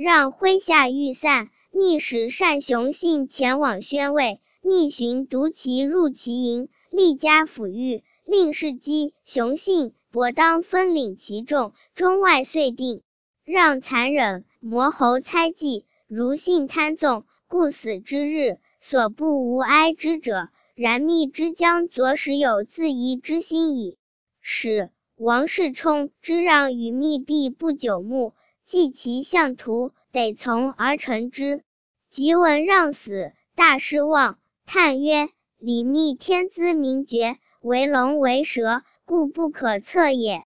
让麾下欲散，密使单雄信前往宣慰，密寻独骑入其营，力加抚育，令士击雄信，伯当分领其众，中外遂定。让残忍，魔侯猜忌，如信贪纵，故死之日，所不无哀之者。然密之将左使有自疑之心矣。使王世充之让与密必不久睦，既其相图，得从而成之。即闻让死，大失望，叹曰：李密天资明绝，为龙为蛇，故不可测也。